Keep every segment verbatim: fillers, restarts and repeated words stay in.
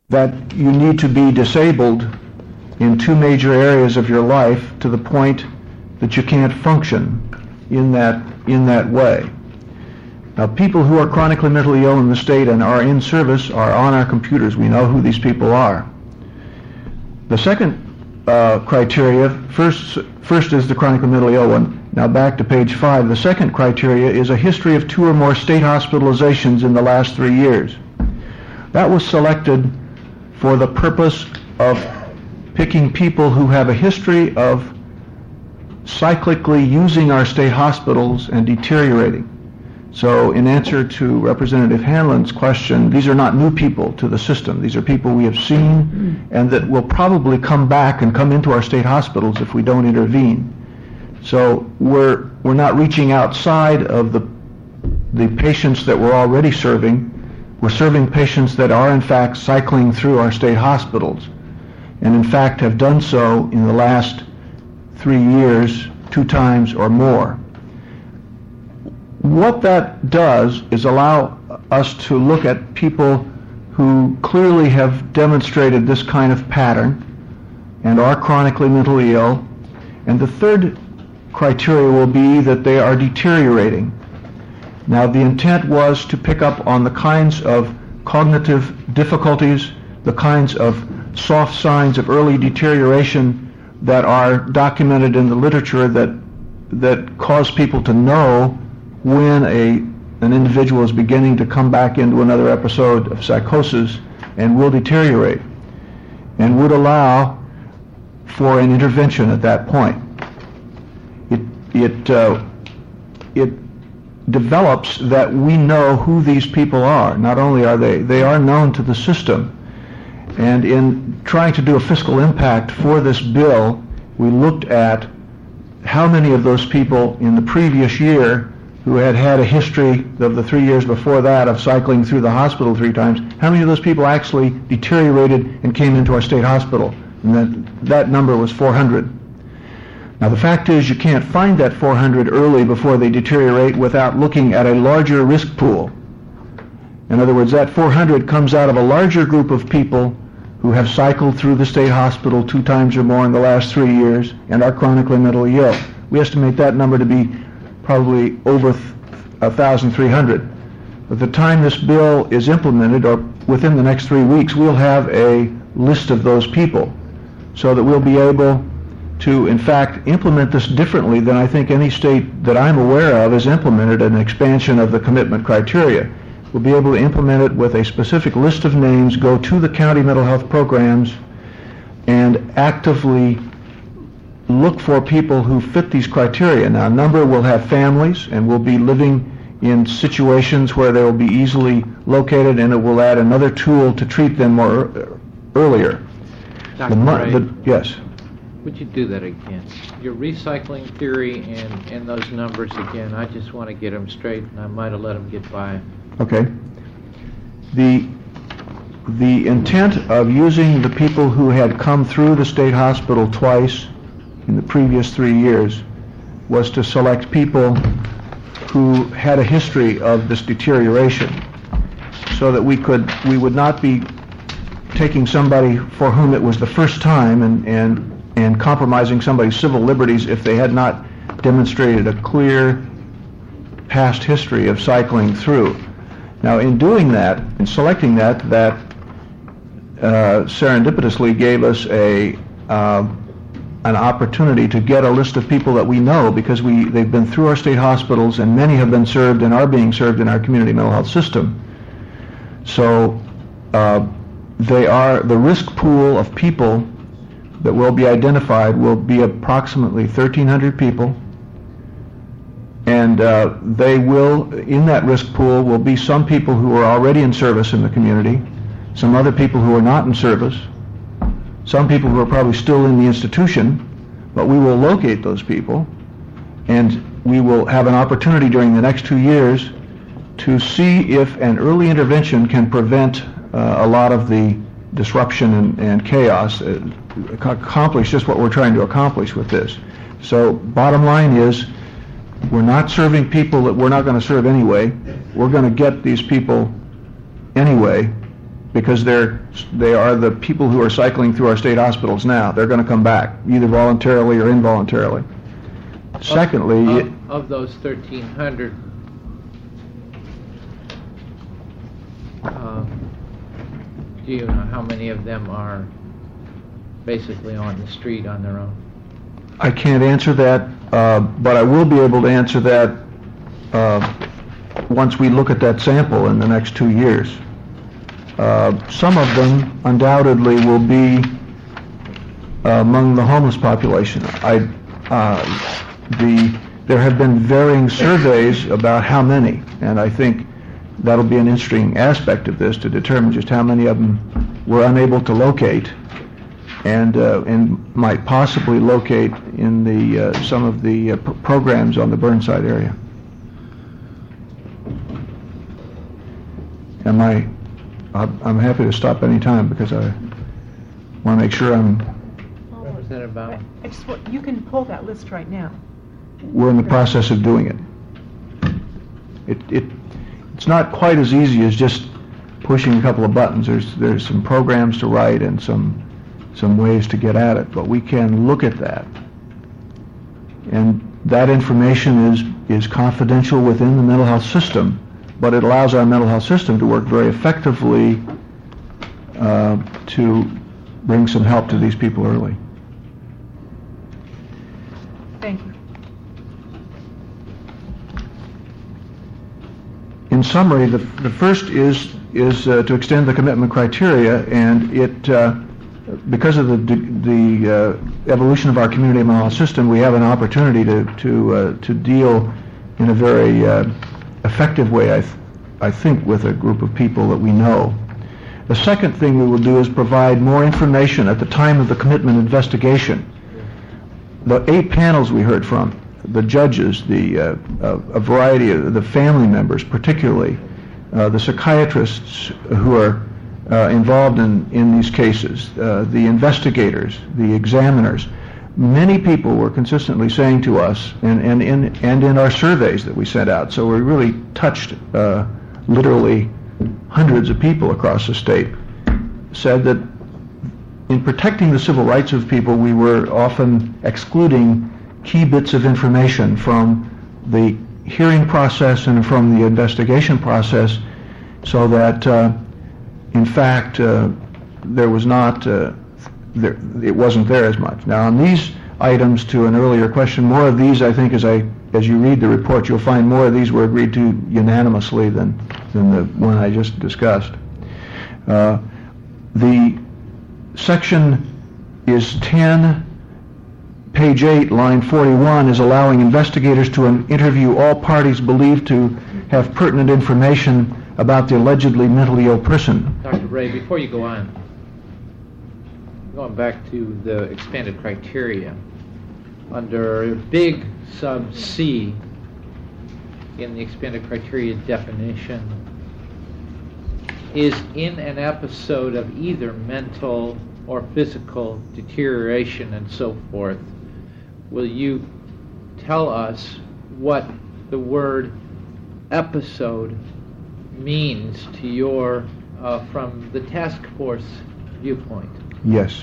that you need to be disabled in two major areas of your life to the point that you can't function in that in that way. Now, people who are chronically mentally ill in the state and are in service are on our computers. We know who these people are. The second uh, criteria, first, first is the chronically mentally ill one. Now back to page five. The second criteria is a history of two or more state hospitalizations in the last three years. That was selected for the purpose of picking people who have a history of cyclically using our state hospitals and deteriorating. So in answer to Representative Hanlon's question, these are not new people to the system. These are people we have seen and that will probably come back and come into our state hospitals if we don't intervene. So we're we're not reaching outside of the the patients that we're already serving. We're serving patients that are in fact cycling through our state hospitals, and in fact have done so in the last three years, two times or more. What that does is allow us to look at people who clearly have demonstrated this kind of pattern and are chronically mentally ill. And the third criteria will be that they are deteriorating. Now, the intent was to pick up on the kinds of cognitive difficulties, the kinds of soft signs of early deterioration that are documented in the literature that that cause people to know when a an individual is beginning to come back into another episode of psychosis and will deteriorate, and would allow for an intervention at that point. It it uh, it develops that we know who these people are. Not only are they they are known to the system, and in trying to do a fiscal impact for this bill, we looked at how many of those people in the previous year who had had a history of the three years before that of cycling through the hospital three times, how many of those people actually deteriorated and came into our state hospital? And that, that number was four hundred. Now the fact is you can't find that four hundred early before they deteriorate without looking at a larger risk pool. In other words, that four hundred comes out of a larger group of people who have cycled through the state hospital two times or more in the last three years and are chronically mentally ill. We estimate that number to be probably over one thousand three hundred. At the time this bill is implemented, or within the next three weeks, we'll have a list of those people so that we'll be able to, in fact, implement this differently than I think any state that I'm aware of has implemented an expansion of the commitment criteria. We'll be able to implement it with a specific list of names, go to the county mental health programs, and actively look for people who fit these criteria. Now, a number will have families and will be living in situations where they will be easily located, and it will add another tool to treat them more earlier. Doctor The, Ray, the, yes. would you do that again? Your recycling theory and, and those numbers again, I just want to get them straight, and I might have let them get by. Okay. The the intent of using the people who had come through the state hospital twice in the previous three years was to select people who had a history of this deterioration, so that we could we would not be taking somebody for whom it was the first time and and and compromising somebody's civil liberties if they had not demonstrated a clear past history of cycling through. Now, in doing that, in selecting that, that uh, serendipitously gave us a uh, an opportunity to get a list of people that we know, because we they've been through our state hospitals and many have been served and are being served in our community mental health system. So uh, they are, the risk pool of people that will be identified will be approximately thirteen hundred people. And uh, they will, in that risk pool, will be some people who are already in service in the community, some other people who are not in service, some people who are probably still in the institution, but we will locate those people, and we will have an opportunity during the next two years to see if an early intervention can prevent uh, a lot of the disruption and, and chaos, uh, accomplish just what we're trying to accomplish with this. So bottom line is, we're not serving people that we're not going to serve anyway. We're going to get these people anyway, because they're, they are the people who are cycling through our state hospitals now. They're going to come back, either voluntarily or involuntarily. Secondly, Of, of, of those thirteen hundred, uh, do you know how many of them are basically on the street on their own? I can't answer that, uh, but I will be able to answer that uh, once we look at that sample in the next two years. Uh, some of them undoubtedly will be uh, among the homeless population. I, uh, the, there have been varying surveys about how many, and I think that'll be an interesting aspect of this to determine just how many of them we're unable to locate, and uh, and might possibly locate in the uh, some of the uh, pr- programs on the Burnside area. Am I? I'm happy to stop any time because I want to make sure I'm. What was that about? I just want, you can pull that list right now. We're in the process of doing it. It it it's not quite as easy as just pushing a couple of buttons. There's there's some programs to write and some some ways to get at it, but we can look at that. And that information is is confidential within the mental health system, but it allows our mental health system to work very effectively uh, to bring some help to these people early. Thank you. In summary, the, the first is is uh, to extend the commitment criteria, and it uh, because of the the uh, evolution of our community mental health system, we have an opportunity to to uh, to deal in a very uh, effective way, I th- I think, with a group of people that we know. The second thing we will do is provide more information at the time of the commitment investigation. The eight panels we heard from, the judges, the uh, a, a variety of the family members, particularly uh, the psychiatrists who are uh, involved in, in these cases, uh, the investigators, the examiners. Many people were consistently saying to us, and, and, in, and in our surveys that we sent out, so we really touched uh, literally hundreds of people across the state, said that in protecting the civil rights of people, we were often excluding key bits of information from the hearing process and from the investigation process, so that, uh, in fact, uh, there was not, uh, there, it wasn't there as much. Now, on these items, to an earlier question, more of these, I think, as I as you read the report, you'll find more of these were agreed to unanimously than than the one I just discussed. Uh, the section is ten. Page eight, line forty-one, is allowing investigators to interview all parties believed to have pertinent information about the allegedly mentally ill person. Doctor Ray, before you go on, going back to the expanded criteria, under big sub C in the expanded criteria definition, is in an episode of either mental or physical deterioration and so forth. Will you tell us what the word episode means to your, uh, from the task force viewpoint? Yes.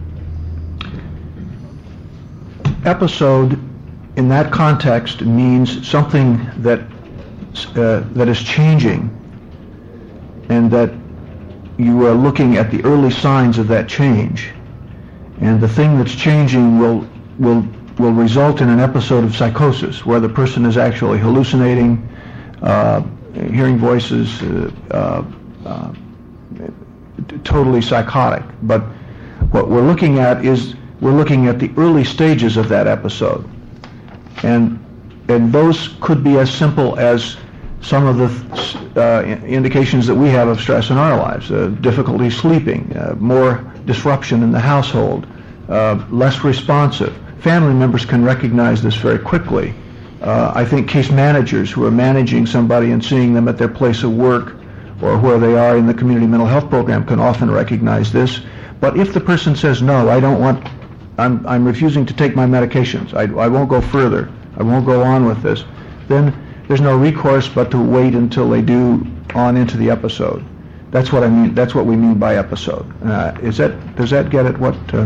Episode, in that context, means something that uh, that is changing, and that you are looking at the early signs of that change, and the thing that's changing will will will result in an episode of psychosis where the person is actually hallucinating, uh, hearing voices, uh, uh, uh, totally psychotic. But what we're looking at is we're looking at the early stages of that episode, and and those could be as simple as some of the uh, indications that we have of stress in our lives: uh, difficulty sleeping, uh, more disruption in the household, uh, less responsive. Family members can recognize this very quickly. Uh, I think case managers who are managing somebody and seeing them at their place of work or where they are in the community mental health program can often recognize this. But if the person says, no, I don't want, I'm, I'm refusing to take my medications, I, I won't go further, I won't go on with this, then there's no recourse but to wait until they do on into the episode. That's what I mean, that's what we mean by episode. Uh, Is that, does that get at what, uh,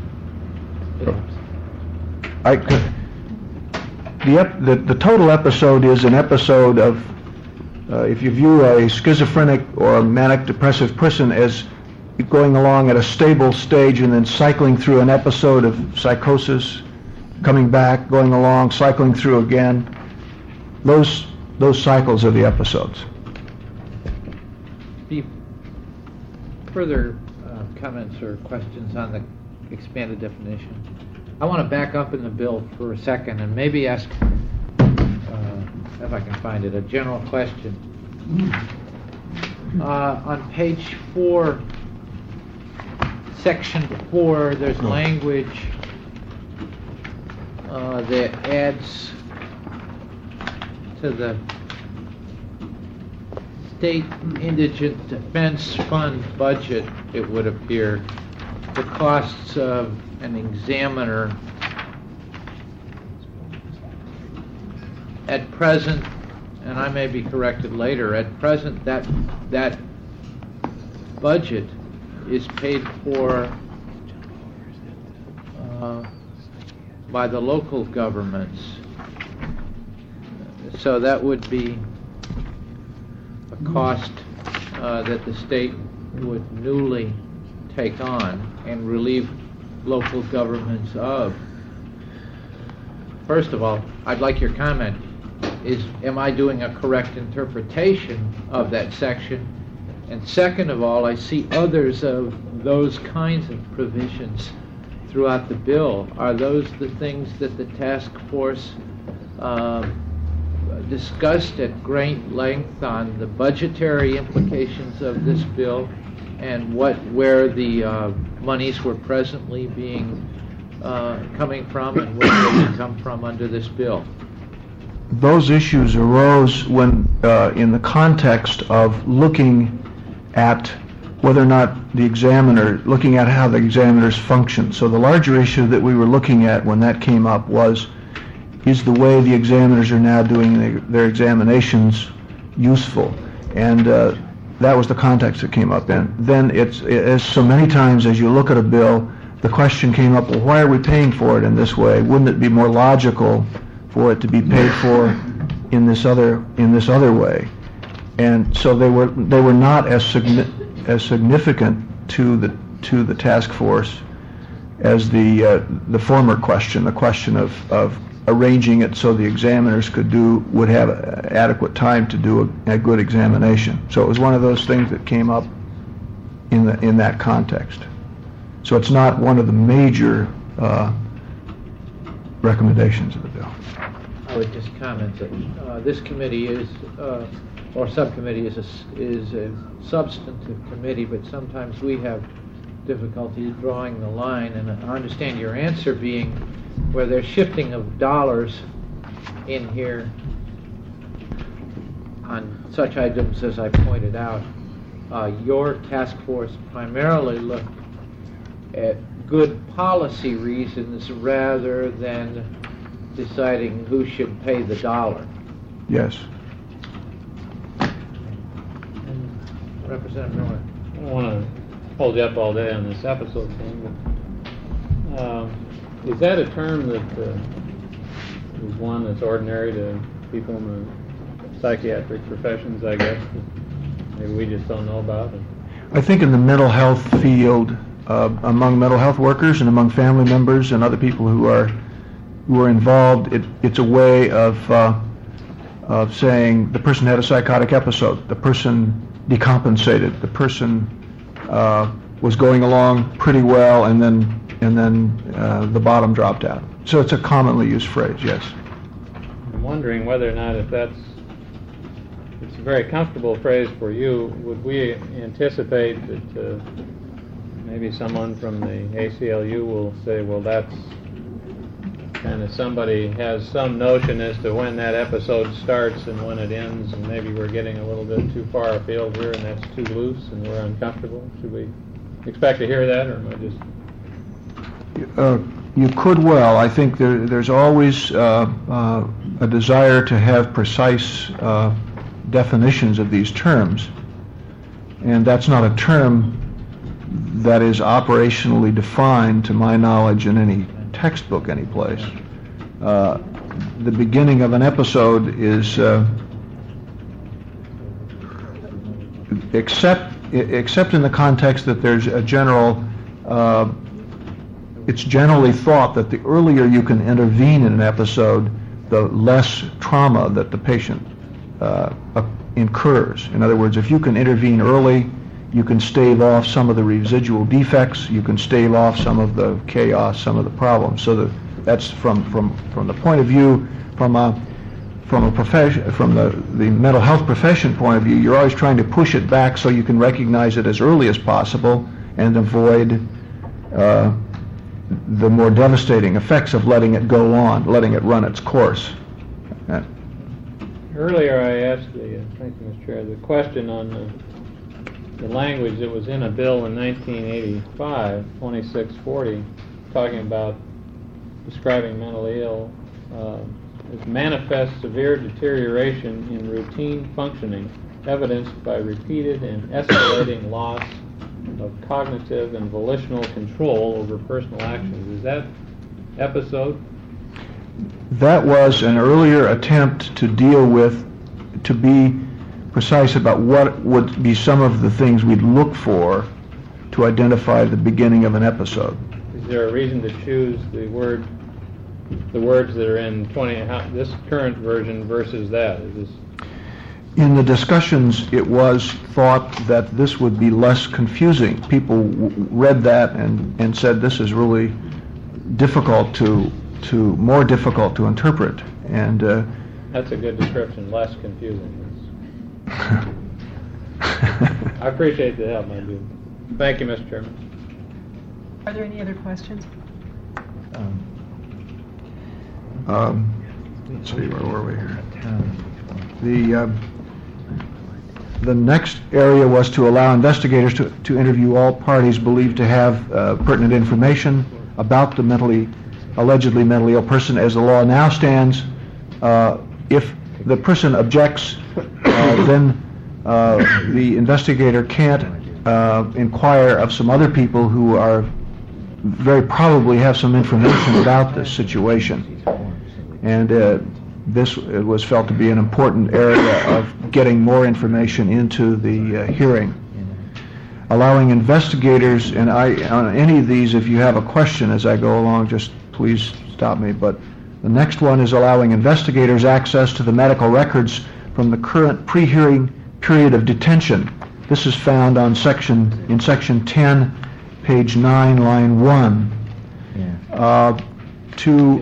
I, the, ep- the the total episode is an episode of, uh, if you view a schizophrenic or a manic depressive person as going along at a stable stage and then cycling through an episode of psychosis, coming back, going along, cycling through again, those those cycles are the episodes. Be further uh, comments or questions on the expanded definition? I want to back up in the bill for a second and maybe ask, uh, if I can find it, a general question. Uh, on page four, section four, there's language uh, that adds to the State Indigent Defense Fund budget, it would appear, the costs of an examiner. At present, and I may be corrected later, at present that that budget is paid for uh, by the local governments. So that would be a cost uh, that the state would newly take on and relieve local governments of. First of all, I'd like your comment. Is, am I doing a correct interpretation of that section? And second of all, I see others of those kinds of provisions throughout the bill. Are those the things that the task force uh, discussed at great length on the budgetary implications of this bill and what where the uh, monies were presently being uh, coming from and where they would come from under this bill? Those issues arose when, uh, in the context of looking at whether or not the examiner, looking at how the examiners function. So the larger issue that we were looking at when that came up was, is the way the examiners are now doing the, their examinations useful? And uh, that was the context it came up in. Then it's, as so many times as you look at a bill, the question came up, well, why are we paying for it in this way? Wouldn't it be more logical for it to be paid for in this other in this other way? And so they were they were not as signi- as significant to the to the task force as the uh, the former question, the question of, of arranging it so the examiners could do would have adequate time to do a, a good examination. So it was one of those things that came up in the in that context. So it's not one of the major uh, recommendations of the bill. I would just comment that uh, this committee is, uh, or subcommittee is a, is a substantive committee, but sometimes we have difficulty drawing the line, and I understand your answer being where there's shifting of dollars in here on such items as I pointed out. Uh, your task force primarily looked at good policy reasons rather than deciding who should pay the dollar. Yes. And Representative Miller. I don't want to hold you up all day on this episode thing, but um, is that a term that uh, is one that's ordinary to people in the psychiatric professions, I guess, that maybe we just don't know about? I think in the mental health field, uh, among mental health workers and among family members and other people who are who are involved, it, it's a way of uh, of saying the person had a psychotic episode, the person decompensated, the person uh, was going along pretty well, and then and then uh, the bottom dropped out. So it's a commonly used phrase, yes. I'm wondering whether or not if that's it's a very comfortable phrase for you. Would we anticipate that uh, maybe someone from the A C L U will say, well, that's kind of somebody has some notion as to when that episode starts and when it ends, and maybe we're getting a little bit too far afield here and that's too loose and we're uncomfortable? Should we expect to hear that, or am I just... Uh, you could well. I think there, there's always uh, uh, a desire to have precise uh, definitions of these terms. and that's not a term that is operationally defined, to my knowledge, in any textbook anyplace. Uh, the beginning of an episode is, uh, except except in the context that there's a general, uh, it's generally thought that the earlier you can intervene in an episode, the less trauma that the patient uh, incurs. In other words, if you can intervene early, you can stave off some of the residual defects, you can stave off some of the chaos, some of the problems. So that that's from from from the point of view, from a from a profession, from the the mental health profession point of view, you're always trying to push it back so you can recognize it as early as possible and avoid uh, the more devastating effects of letting it go on, letting it run its course. Uh, Earlier I asked the, uh, thank you, Mister Chair, the question on the, the language that was in a bill in nineteen eighty-five, twenty-six forty, talking about describing mentally ill uh, as manifest severe deterioration in routine functioning, evidenced by repeated and escalating loss of cognitive and volitional control over personal actions. Is that episode? That was an earlier attempt to deal with, to be precise about what would be some of the things we'd look for to identify the beginning of an episode. Is there a reason to choose the word, the words that are in twenty, how, this current version versus that? Is this... In the discussions, it was thought that this would be less confusing. People w- read that and, and said this is really difficult to, to more difficult to interpret. And uh, that's a good description, less confusing. I appreciate the help, my dude. Thank you, Mister Chairman. Are there any other questions? Um, um, let's see, where were we here? The uh, the next area was to allow investigators to, to interview all parties believed to have uh, pertinent information about the mentally, allegedly mentally ill person. As the law now stands, uh, if the person objects, uh, then uh, the investigator can't uh, inquire of some other people who are very probably have some information about this situation. And uh, this it was felt to be an important area of getting more information into the uh, hearing. Allowing investigators, and I, on any of these, if you have a question as I go along, just please stop me, but the next one is allowing investigators access to the medical records from the current pre-hearing period of detention. This is found on section, in section ten, page nine, line one. Uh, to,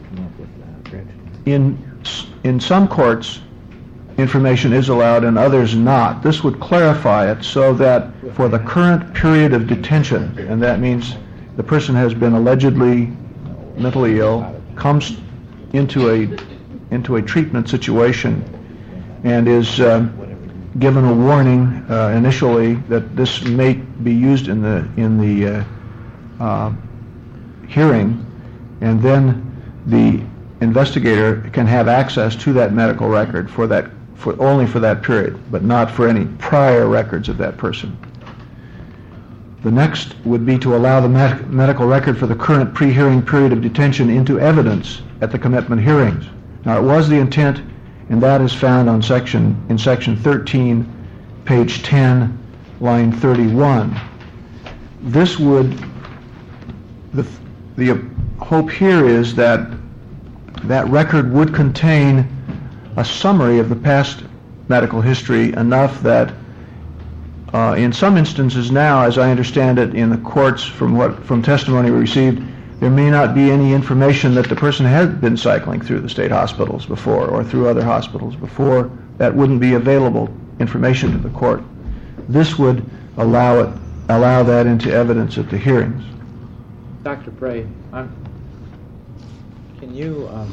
in, in some courts, information is allowed and others not. This would clarify it so that for the current period of detention, and that means the person has been allegedly mentally ill, comes into a into a treatment situation and is uh, given a warning uh, initially that this may be used in the in the uh, uh, hearing, and then the investigator can have access to that medical record for that for only for that period, but not for any prior records of that person. The next would be to allow the med- medical record for the current pre-hearing period of detention into evidence at the commitment hearings. Now, it was the intent, and that is found on section in section thirteen, page ten, line thirty-one. This would, the the hope here is that that record would contain a summary of the past medical history enough that uh, in some instances now, as I understand it in the courts from what from testimony we received, there may not be any information that the person had been cycling through the state hospitals before or through other hospitals before. That wouldn't be available information to the court. This would allow it allow that into evidence at the hearings. Doctor Bray, I'm, can you, um,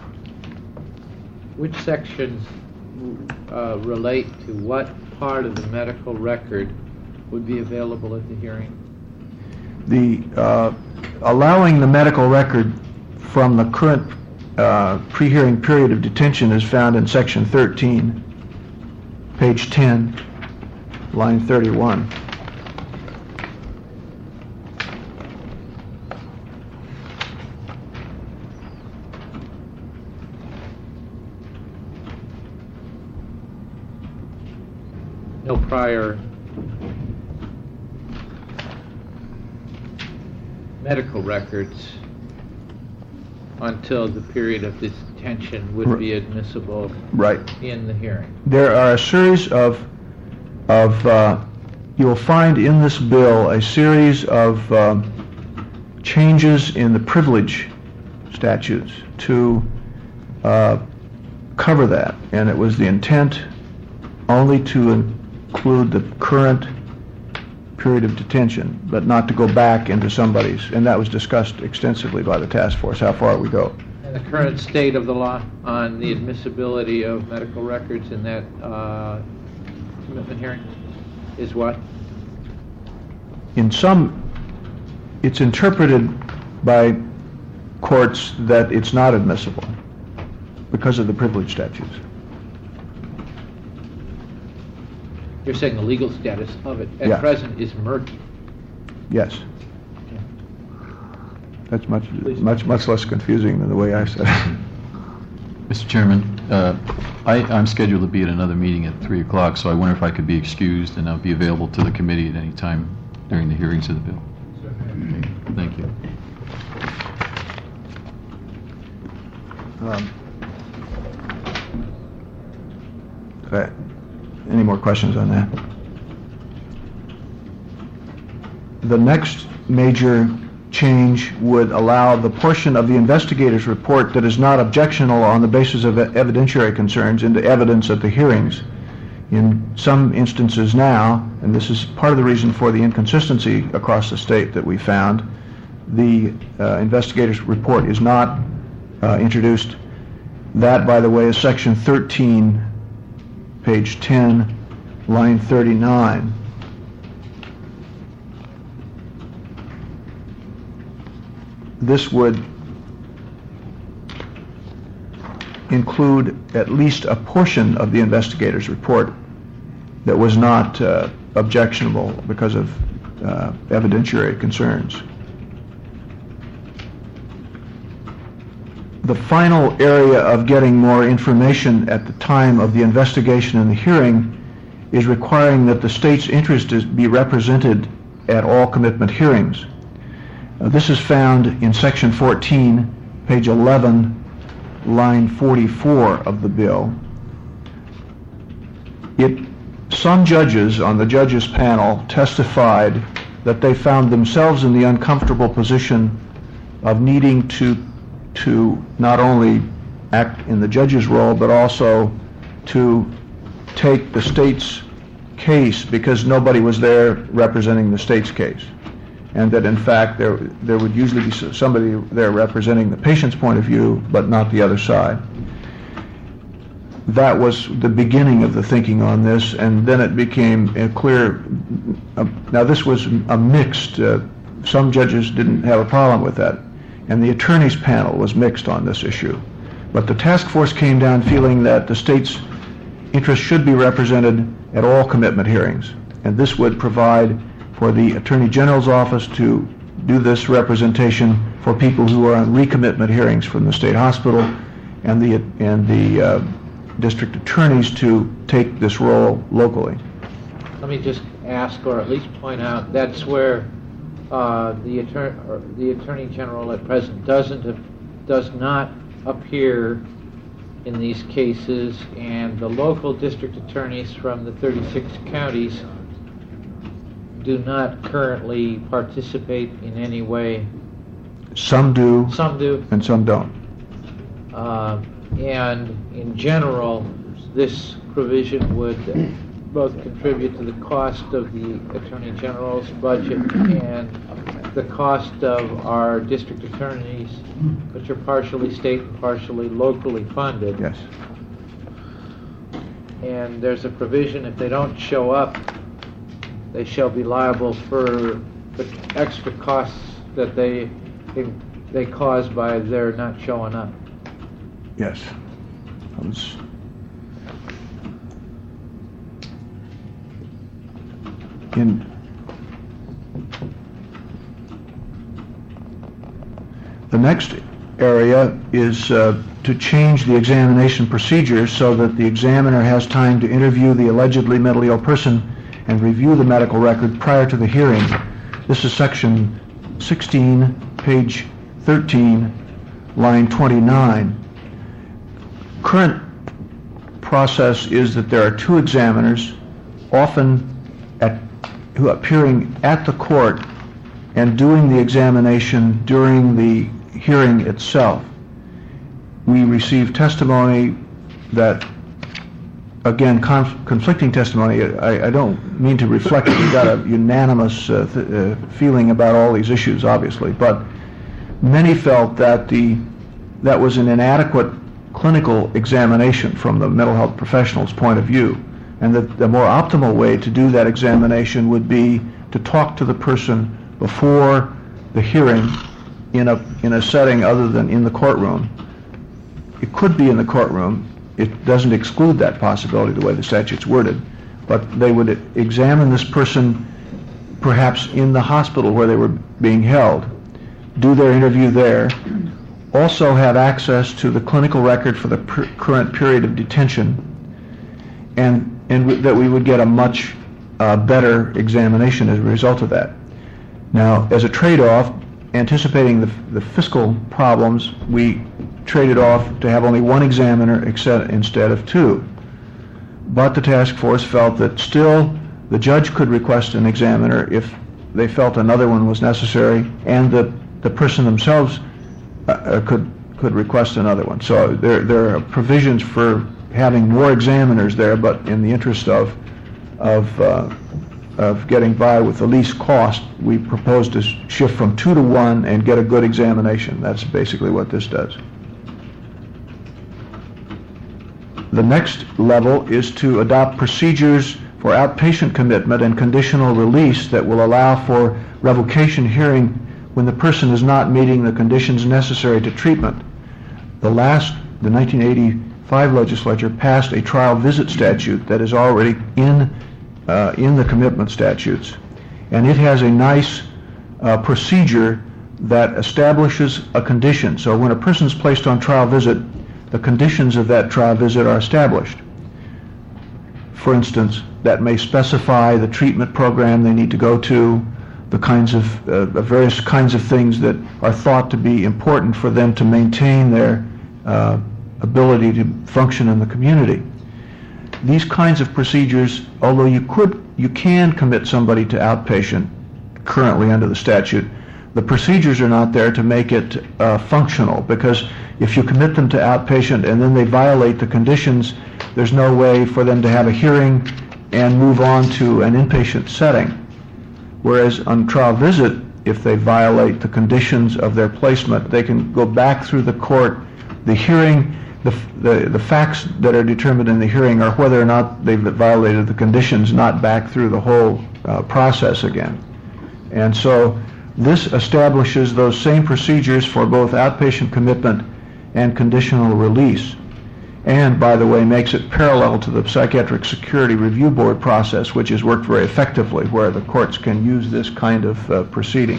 which sections uh, relate to what part of the medical record would be available at the hearing? The uh, allowing the medical record from the current uh, pre-hearing period of detention is found in section thirteen, page ten. line thirty-one. No prior medical records until the period of detention would be admissible Right. in the hearing. There are a series of, of uh, you will find in this bill a series of um, changes in the privilege statutes to uh, cover that, and it was the intent only to include the current period of detention, but not to go back into somebody's, and that was discussed extensively by the task force, how far we go. And the current state of the law on the admissibility of medical records in that uh, commitment hearing is what? In some, it's interpreted by courts that it's not admissible because of the privilege statutes. You're saying the legal status of it at Yeah. present is murky. Yes. That's much, much, much less confusing than the way I said it. Mister Chairman, uh, I, I'm scheduled to be at another meeting at three o'clock, so I wonder if I could be excused and I'll be available to the committee at any time during the hearings of the bill. Okay. Thank you. Um, okay. Any more questions on that? The next major change would allow the portion of the investigator's report that is not objectionable on the basis of evidentiary concerns into evidence at the hearings. In some instances now, and this is part of the reason for the inconsistency across the state that we found, the uh, investigator's report is not uh, introduced. That, by the way, is section thirteen, page ten, line thirty-nine. This would include at least a portion of the investigator's report that was not uh, objectionable because of uh, evidentiary concerns. The final area of getting more information at the time of the investigation and the hearing is requiring that the state's interest is be represented at all commitment hearings. Uh, this is found in section fourteen, page eleven, line forty-four of the bill. It, some judges on the judges panel testified that they found themselves in the uncomfortable position of needing to to not only act in the judge's role, but also to take the state's case because nobody was there representing the state's case. And that in fact there there would usually be somebody there representing the patient's point of view, but not the other side. That was the beginning of the thinking on this, and then it became a clear, uh, now this was a mixed, uh, some judges didn't have a problem with that, and the attorneys panel was mixed on this issue. But the task force came down feeling that the state's interest should be represented at all commitment hearings, and this would provide for the Attorney General's office to do this representation for people who are on recommitment hearings from the state hospital, and the and the uh, district attorneys to take this role locally. Let me just ask, or at least point out, that's where uh, the attorney, or the Attorney General at present doesn't does not appear in these cases, and the local district attorneys from the thirty-six counties do not currently participate in any way. Some do, Some do. and some don't. Uh, and in general, this provision would both contribute to the cost of the Attorney General's budget and the cost of our district attorneys, which are partially state and partially locally funded. Yes. And there's a provision, if they don't show up, they shall be liable for the extra costs that they they cause by their not showing up. Yes. I was in the next area is uh, to change the examination procedure so that the examiner has time to interview the allegedly mentally ill person and review the medical record prior to the hearing. This is section sixteen, page thirteen, line twenty-nine. Current process is that there are two examiners, often at, who appearing at the court and doing the examination during the hearing itself. We receive testimony that, again, conf- conflicting testimony. I, I don't mean to reflect that we've got a unanimous uh, th- uh, feeling about all these issues, obviously, but many felt that the that was an inadequate clinical examination from the mental health professional's point of view, and that the more optimal way to do that examination would be to talk to the person before the hearing in a in a setting other than in the courtroom. It could be in the courtroom. It doesn't exclude that possibility the way the statute's worded, but they would examine this person perhaps in the hospital where they were being held, do their interview there, also have access to the clinical record for the per- current period of detention, and, and w- that we would get a much uh, better examination as a result of that. Now, as a trade-off, anticipating the, the fiscal problems, we traded off to have only one examiner except, instead of two. But the task force felt that still the judge could request an examiner if they felt another one was necessary, and the, the person themselves uh, could could request another one. So there there are provisions for having more examiners there, but in the interest of of uh, of getting by with the least cost, we propose to shift from two to one and get a good examination. That's basically what this does. The next level is to adopt procedures for outpatient commitment and conditional release that will allow for revocation hearing when the person is not meeting the conditions necessary to treatment. The last, the nineteen eighty-five legislature passed a trial visit statute that is already in uh, in the commitment statutes, and it has a nice uh, procedure that establishes a condition. So when a person is placed on trial visit, the conditions of that trial visit are established. For instance, that may specify the treatment program they need to go to, the kinds of uh, various kinds of things that are thought to be important for them to maintain their uh, ability to function in the community. These kinds of procedures, although you could, you can commit somebody to outpatient currently under the statute, the procedures are not there to make it uh, functional, because if you commit them to outpatient and then they violate the conditions, there's no way for them to have a hearing and move on to an inpatient setting. Whereas on trial visit, if they violate the conditions of their placement, they can go back through the court. The hearing, the, the, the facts that are determined in the hearing are whether or not they've violated the conditions, not back through the whole uh, process again. And so this establishes those same procedures for both outpatient commitment and conditional release. And, by the way, makes it parallel to the Psychiatric Security Review Board process, which has worked very effectively, where the courts can use this kind of uh, proceeding.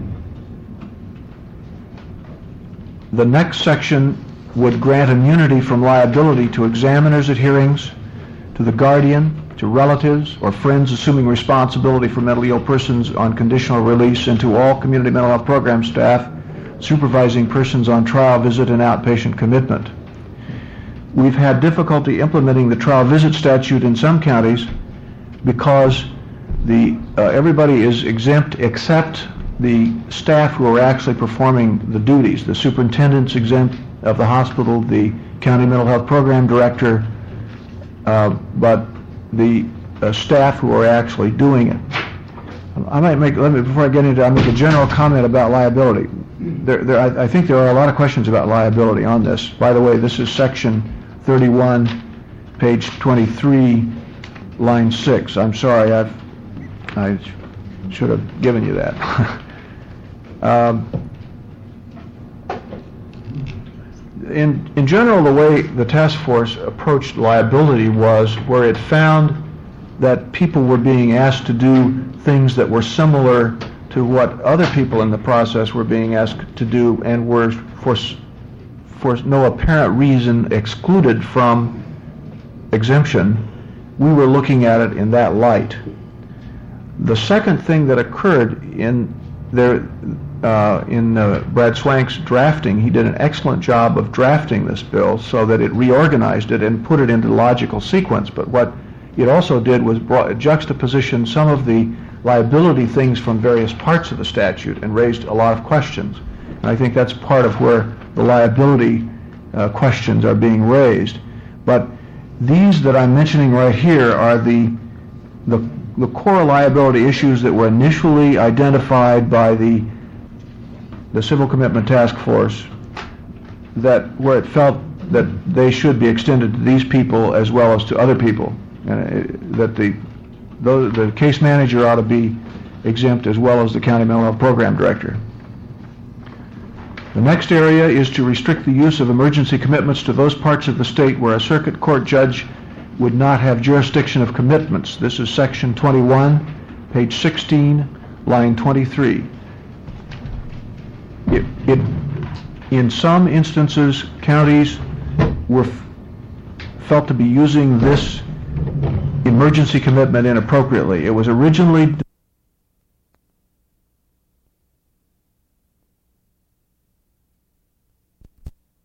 The next section would grant immunity from liability to examiners at hearings, to the guardian, to relatives or friends assuming responsibility for mentally ill persons on conditional release, and to all community mental health program staff supervising persons on trial visit and outpatient commitment. We've had difficulty implementing the trial visit statute in some counties because the uh, everybody is exempt except the staff who are actually performing the duties. The superintendent's exempt of the hospital, the county mental health program director, uh, but the uh, staff who are actually doing it. I might make, let me, before I get into it, I'll make a general comment about liability. There, there, I, I think there are a lot of questions about liability on this. By the way, this is section thirty-one, page twenty-three, line six. I'm sorry, I've, I should have given you that. um, in, in general, the way the task force approached liability was where it found that people were being asked to do things that were similar to what other people in the process were being asked to do and were for, s- for no apparent reason excluded from exemption, we were looking at it in that light. The second thing that occurred in there, uh, in uh, Brad Swank's drafting, he did an excellent job of drafting this bill so that it reorganized it and put it into logical sequence. But what it also did was brought, juxtaposition some of the liability things from various parts of the statute and raised a lot of questions. And I think that's part of where the liability uh, questions are being raised. But these that I'm mentioning right here are the, the, the core liability issues that were initially identified by the, the Civil Commitment Task Force, that where it felt that they should be extended to these people as well as to other people, and uh, that the, the, the case manager ought to be exempt as well as the county mental health program director. The next area is to restrict the use of emergency commitments to those parts of the state where a circuit court judge would not have jurisdiction of commitments. This is section twenty-one, page sixteen, line twenty-three. It, it, in some instances, counties were f- felt to be using this emergency commitment inappropriately. It was originally